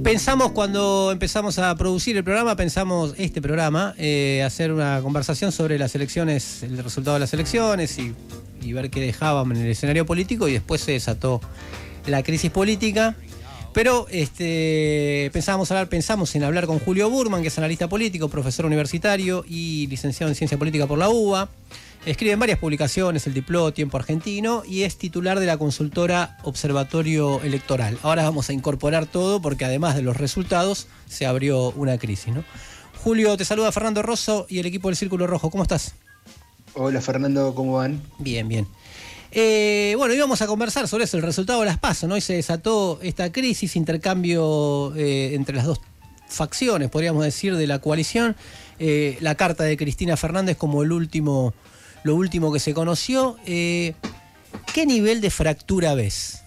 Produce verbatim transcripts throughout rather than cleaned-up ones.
Pensamos cuando empezamos a producir el programa, pensamos este programa, eh, hacer una conversación sobre las elecciones, el resultado de las elecciones y, y ver qué dejaban en el escenario político, y después se desató la crisis política. Pero este, pensábamos hablar, pensamos en hablar con Julio Burman, que es analista político, profesor universitario y licenciado en Ciencia Política por la U B A. Escribe en varias publicaciones, El Dipló, Tiempo Argentino, y es titular de la consultora Observatorio Electoral. Ahora vamos a incorporar todo porque además de los resultados se abrió una crisis, ¿no? Julio, te saluda Fernando Rosso y el equipo del Círculo Rojo. ¿Cómo estás? Hola Fernando, ¿cómo van? Bien, bien. Eh, bueno, íbamos a conversar sobre eso, el resultado de las PASO, ¿no? Hoy se desató esta crisis, intercambio eh, entre las dos facciones, podríamos decir, de la coalición. Eh, la carta de Cristina Fernández como el último, lo último que se conoció. Eh, ¿Qué nivel de fractura ves?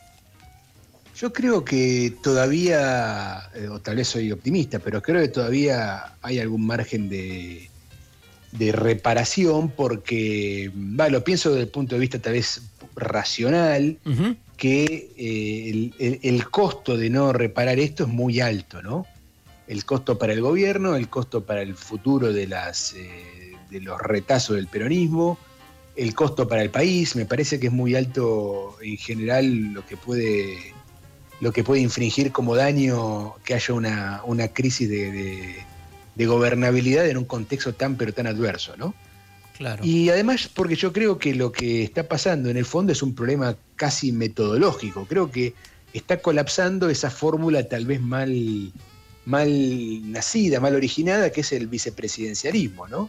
Yo creo que todavía, eh, o tal vez soy optimista, pero creo que todavía hay algún margen de, de reparación porque, va, lo pienso desde el punto de vista tal vez racional, uh-huh. que eh, el, el, el costo de no reparar esto es muy alto, ¿no? El costo para el gobierno, el costo para el futuro de, las, eh, de los retazos del peronismo, el costo para el país. Me parece que es muy alto en general lo que puede, lo que puede infringir como daño que haya una, una crisis de, de, de gobernabilidad en un contexto tan pero tan adverso, ¿no? Claro. Y además porque yo creo que lo que está pasando en el fondo es un problema casi metodológico. Creo que está colapsando esa fórmula tal vez mal... mal nacida, mal originada, que es el vicepresidencialismo, ¿no?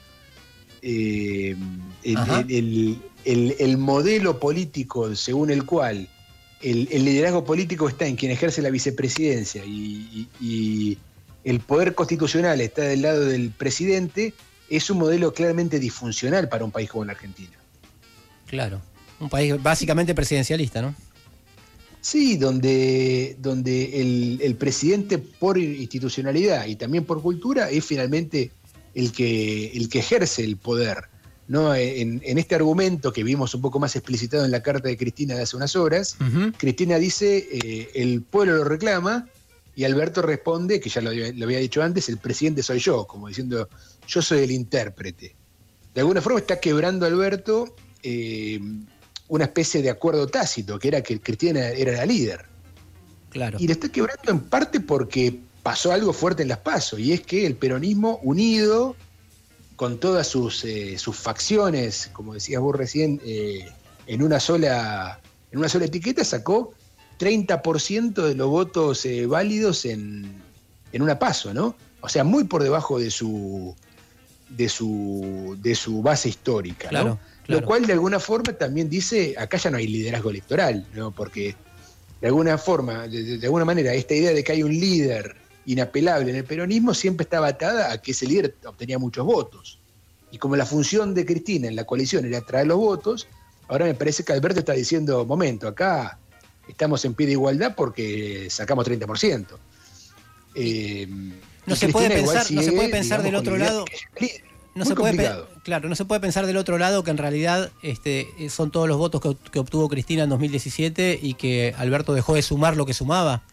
Eh, el, el, el, el, el modelo político según el cual el, el liderazgo político está en quien ejerce la vicepresidencia y, y, y el poder constitucional está del lado del presidente, es un modelo claramente disfuncional para un país como la Argentina. Claro, un país básicamente presidencialista, ¿no? Sí, donde, donde el, el presidente por institucionalidad y también por cultura es finalmente el que, el que ejerce el poder, ¿no? En, en este argumento que vimos un poco más explicitado en la carta de Cristina de hace unas horas, uh-huh. Cristina dice, eh, el pueblo lo reclama, y Alberto responde, que ya lo, lo había dicho antes, el presidente soy yo, como diciendo, yo soy el intérprete. De alguna forma está quebrando Alberto eh, una especie de acuerdo tácito, que era que Cristina era la líder. Claro. Y lo está quebrando en parte porque pasó algo fuerte en las PASO, y es que el peronismo unido, con todas sus, eh, sus facciones, como decías vos recién, eh, en una sola, en una sola etiqueta, sacó treinta por ciento de los votos eh, válidos en, en una PASO, ¿no? O sea, muy por debajo de su, de su, de su base histórica, claro. ¿no? Claro. Lo cual de alguna forma también dice, acá ya no hay liderazgo electoral, ¿no? Porque de alguna forma, de, de alguna manera, esta idea de que hay un líder inapelable en el peronismo siempre estaba atada a que ese líder obtenía muchos votos. Y como la función de Cristina en la coalición era traer los votos, ahora me parece que Alberto está diciendo, momento, acá estamos en pie de igualdad porque sacamos treinta por ciento. Eh, no, se puede pensar, sigue, no se puede pensar del otro lado... No se, puede, claro, no se puede pensar del otro lado que en realidad este, son todos los votos que, que obtuvo Cristina en dos mil diecisiete y que Alberto dejó de sumar lo que sumaba.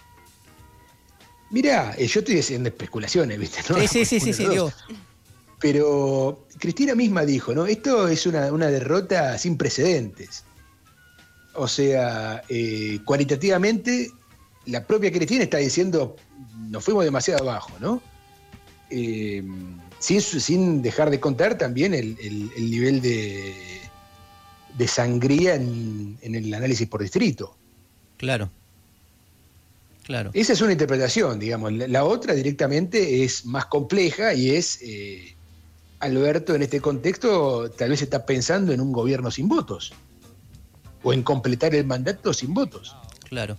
Mirá, yo estoy diciendo especulaciones, ¿viste? ¿No? Sí, sí, sí, sí, sí, digo. Pero Cristina misma dijo, ¿no? Esto es una, una derrota sin precedentes. O sea, eh, cualitativamente, la propia Cristina está diciendo, nos fuimos demasiado abajo, ¿no? Eh, Sin, sin dejar de contar también el, el, el nivel de, de sangría en, en el análisis por distrito. Claro. Claro. Esa es una interpretación, digamos. La, la otra directamente es más compleja y es, eh, Alberto en este contexto tal vez está pensando en un gobierno sin votos. O en completar el mandato sin votos. Claro.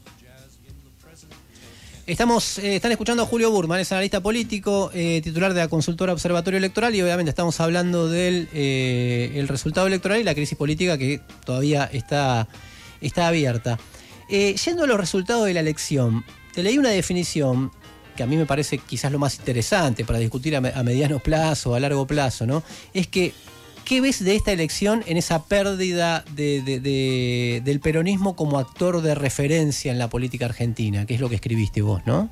Estamos, eh, están escuchando a Julio Burman, es analista político, eh, titular de la consultora Observatorio Electoral, y obviamente estamos hablando del eh, el resultado electoral y la crisis política que todavía está, está abierta. Eh, yendo a los resultados de la elección, te leí una definición que a mí me parece quizás lo más interesante para discutir a, me, a mediano plazo, a largo plazo, ¿no? Es que ¿Qué ves de esta elección en esa pérdida de, de, de, del peronismo como actor de referencia en la política argentina? Que es lo que escribiste vos, ¿no?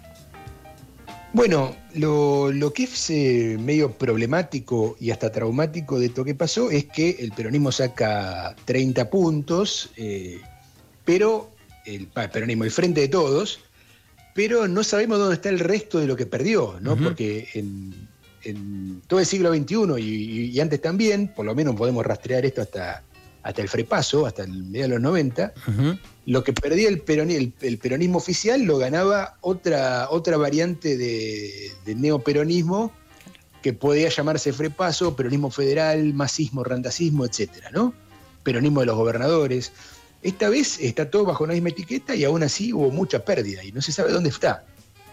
Bueno, lo, lo que es eh, medio problemático y hasta traumático de esto que pasó es que el peronismo saca treinta puntos, eh, pero el, el peronismo, el Frente de Todos, pero no sabemos dónde está el resto de lo que perdió, ¿no? Uh-huh. Porque en, en todo el siglo veintiuno y, y antes también, por lo menos podemos rastrear esto hasta, hasta el frepaso, hasta el medio de los noventa, uh-huh. Lo que perdía el, peroni, el, el peronismo oficial lo ganaba otra, otra variante de, de neoperonismo que podía llamarse frepaso, peronismo federal, masismo, randacismo, etcétera, ¿no? Peronismo de los gobernadores. Esta vez está todo bajo una misma etiqueta y aún así hubo mucha pérdida y no se sabe dónde está.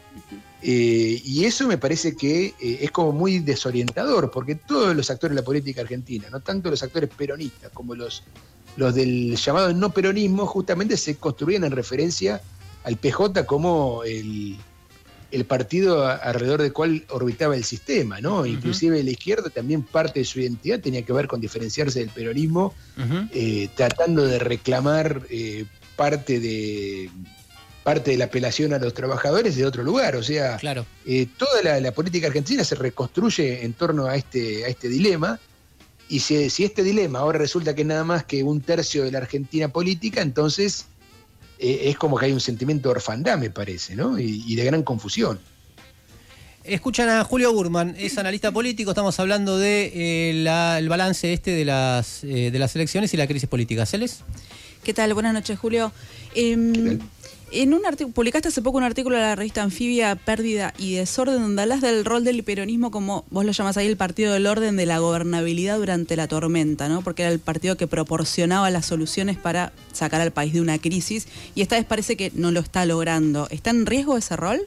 Eh, y eso me parece que eh, es como muy desorientador, porque todos los actores de la política argentina, no tanto los actores peronistas como los, los del llamado no peronismo, justamente se construían en referencia al P J como el, el partido alrededor del cual orbitaba el sistema, ¿no? Uh-huh. Inclusive la izquierda también parte de su identidad tenía que ver con diferenciarse del peronismo, uh-huh. eh, tratando de reclamar eh, parte de... parte de la apelación a los trabajadores de otro lugar, o sea, claro. eh, toda la, la política argentina se reconstruye en torno a este, a este dilema, y si, si este dilema ahora resulta que es nada más que un tercio de la Argentina política, entonces eh, es como que hay un sentimiento de orfandad, me parece, ¿no? Y, y de gran confusión. Escuchan a Julio Burman, es analista político, estamos hablando de eh, la, el balance este de las, eh, de las elecciones y la crisis política. ¿Celes? ¿Qué tal? Buenas noches, Julio. Eh, ¿Qué tal? En un artículo, publicaste hace poco un artículo de la revista Anfibia, Pérdida y Desorden, donde hablas del rol del peronismo como, vos lo llamás ahí, el partido del orden de la gobernabilidad durante la tormenta, ¿no? Porque era el partido que proporcionaba las soluciones para sacar al país de una crisis, y esta vez parece que no lo está logrando. ¿Está en riesgo ese rol?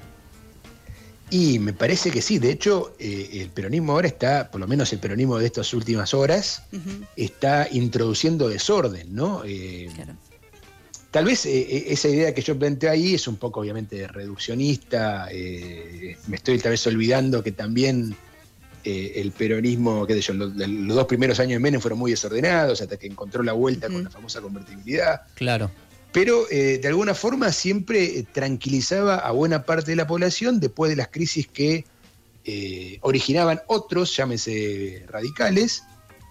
Y me parece que sí. De hecho, eh, el peronismo ahora está, por lo menos el peronismo de estas últimas horas, uh-huh. está introduciendo desorden, ¿no? Eh, claro. Tal vez eh, esa idea que yo planteé ahí es un poco obviamente reduccionista, eh, me estoy tal vez olvidando que también eh, el peronismo, qué sé yo, los, los dos primeros años de Menem fueron muy desordenados hasta que encontró la vuelta uh-huh. con la famosa convertibilidad. Claro. Pero eh, de alguna forma siempre eh, tranquilizaba a buena parte de la población después de las crisis que eh, originaban otros, llámese radicales,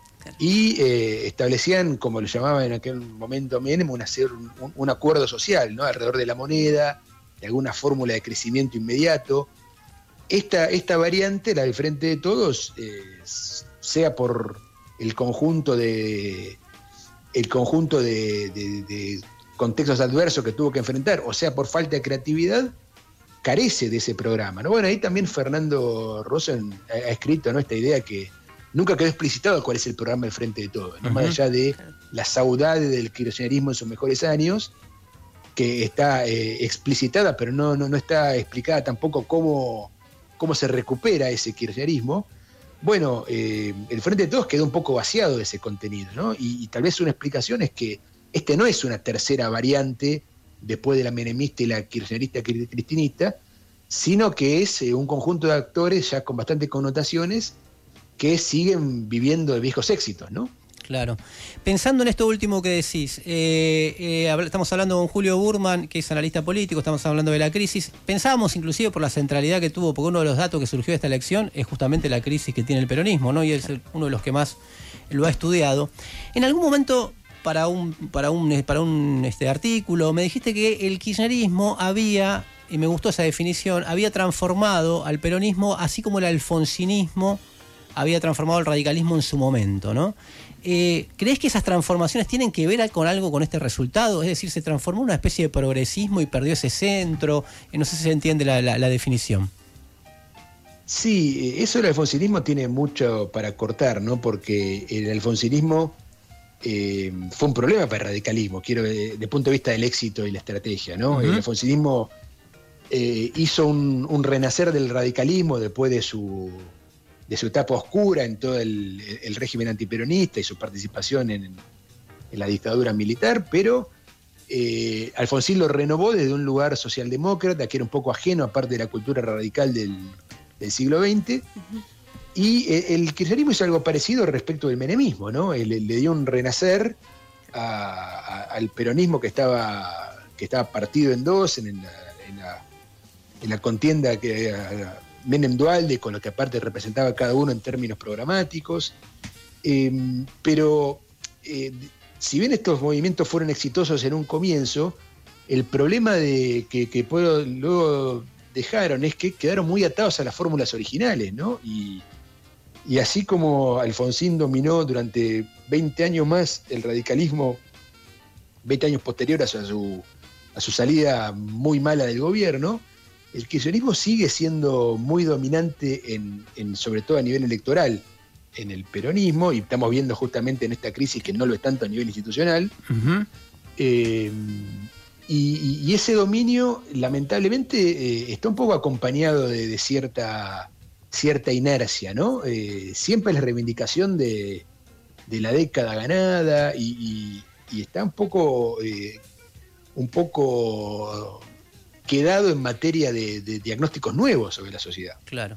y eh, establecían, como lo llamaban en aquel momento Menem, un, un, un acuerdo social, ¿no? Alrededor de la moneda, de alguna fórmula de crecimiento inmediato. Esta, esta variante, la del Frente de Todos, eh, sea por el conjunto de el conjunto de, de, de contextos adversos que tuvo que enfrentar, o sea por falta de creatividad, carece de ese programa, ¿no? Bueno, ahí también Fernando Rosen ha, ha escrito, ¿no?, esta idea que nunca quedó explicitado cuál es el programa del Frente de Todos, ¿no? Uh-huh. Más allá de la saudade del kirchnerismo en sus mejores años, que está eh, explicitada, pero no, no, no está explicada tampoco cómo, cómo se recupera ese kirchnerismo. Bueno, eh, el Frente de Todos quedó un poco vaciado de ese contenido, ¿no? Y, y tal vez una explicación es que este no es una tercera variante después de la menemista y la kirchnerista cristinista, sino que es eh, un conjunto de actores ya con bastantes connotaciones que siguen viviendo de viejos éxitos, ¿no? Claro. Pensando en esto último que decís, eh, eh, estamos hablando con Julio Burman, que es analista político, estamos hablando de la crisis. Pensábamos inclusive por la centralidad que tuvo, porque uno de los datos que surgió de esta elección es justamente la crisis que tiene el peronismo, ¿no? Y es uno de los que más lo ha estudiado. En algún momento, para un, para un, para un este, artículo, me dijiste que el kirchnerismo había, y me gustó esa definición, había transformado al peronismo, así como el alfonsinismo había transformado el radicalismo en su momento, ¿no? Eh, ¿Crees que esas transformaciones tienen que ver con algo con este resultado? Es decir, ¿se transformó en una especie de progresismo y perdió ese centro? Eh, no sé si se entiende la, la, la definición. Sí, eso del alfonsinismo tiene mucho para cortar, ¿no? Porque el alfonsinismo eh, fue un problema para el radicalismo, quiero desde el punto de vista del éxito y la estrategia, ¿no? Uh-huh. El alfonsinismo eh, hizo un, un renacer del radicalismo después de su... de su etapa oscura en todo el, el régimen antiperonista y su participación en, en la dictadura militar, pero eh, Alfonsín lo renovó desde un lugar socialdemócrata, que era un poco ajeno, aparte de la cultura radical del, del siglo veinte, uh-huh. Y el kirchnerismo hizo algo parecido respecto del menemismo, ¿no? Le, le dio un renacer a, a, al peronismo que estaba, que estaba partido en dos, en la, en la, en la contienda que a, Menem-Duhalde, con lo que aparte representaba cada uno en términos programáticos. Eh, pero eh, si bien estos movimientos fueron exitosos en un comienzo, el problema de que, que puedo, luego dejaron es que quedaron muy atados a las fórmulas originales, ¿no? Y, y así como Alfonsín dominó durante veinte años más el radicalismo, veinte años posteriores a su, a su salida muy mala del gobierno, el kirchnerismo sigue siendo muy dominante, en, en, sobre todo a nivel electoral, en el peronismo, y estamos viendo justamente en esta crisis que no lo es tanto a nivel institucional. Uh-huh. eh, y, y ese dominio, lamentablemente, eh, está un poco acompañado de, de cierta, cierta inercia, ¿no? Eh, siempre la reivindicación de, de la década ganada, y, y, y está un poco, eh, un poco quedado en materia de, de diagnósticos nuevos sobre la sociedad. Claro.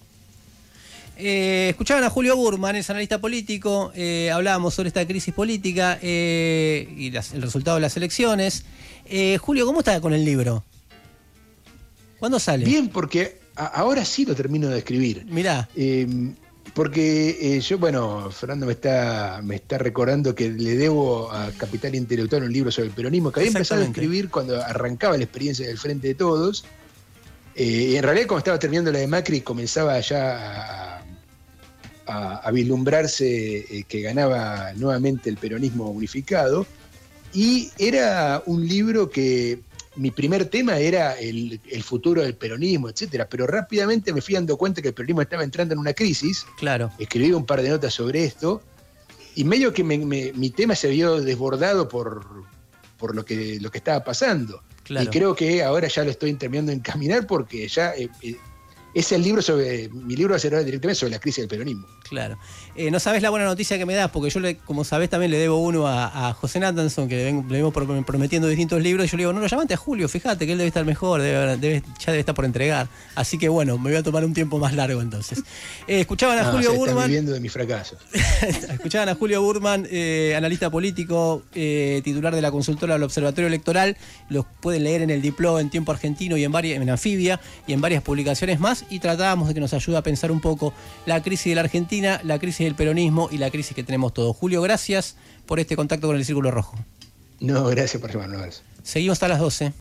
Eh, escuchaban a Julio Burman, es analista político, eh, hablábamos sobre esta crisis política eh, y las, el resultado de las elecciones. Eh, Julio, ¿cómo está con el libro? ¿Cuándo sale? Bien, porque a, ahora sí lo termino de escribir. Mirá. Eh, porque eh, yo, bueno, Fernando me está, me está recordando que le debo a Capital Intelectual un libro sobre el peronismo, que había empezado a escribir cuando arrancaba la experiencia del Frente de Todos. Eh, en realidad, cuando estaba terminando la de Macri, comenzaba ya a, a, a vislumbrarse eh, que ganaba nuevamente el peronismo unificado. Y era un libro que mi primer tema era el, el futuro del peronismo, etcétera. Pero rápidamente me fui dando cuenta que el peronismo estaba entrando en una crisis. Claro. Escribí un par de notas sobre esto. Y medio que me, me, mi tema se vio desbordado por, por lo que, lo que estaba pasando. Claro. Y creo que ahora ya lo estoy terminando de encaminar porque ya eh, eh, es el libro sobre, mi libro va a ser directamente sobre la crisis del peronismo. Claro. Eh, no sabés la buena noticia que me das, porque yo, le, como sabés, también le debo uno a, a José Nathanson, que le, ven, le vengo prometiendo distintos libros, y yo le digo, no, lo llamaste a Julio, fíjate que él debe estar mejor, debe, debe, ya debe estar por entregar. Así que bueno, me voy a tomar un tiempo más largo entonces. Eh, escuchaban a no, Julio Burman. Están viviendo de mi fracaso. Escuchaban a Julio Burman, eh, analista político, eh, titular de la consultora del Observatorio Electoral. Los pueden leer en el Dipló, en Tiempo Argentino y en, varias, en Anfibia y en varias publicaciones más. Y tratábamos de que nos ayude a pensar un poco la crisis de la Argentina, la crisis del peronismo y la crisis que tenemos todos. Julio, gracias por este contacto con el Círculo Rojo. No, gracias por llamarnos. Seguimos hasta las doce.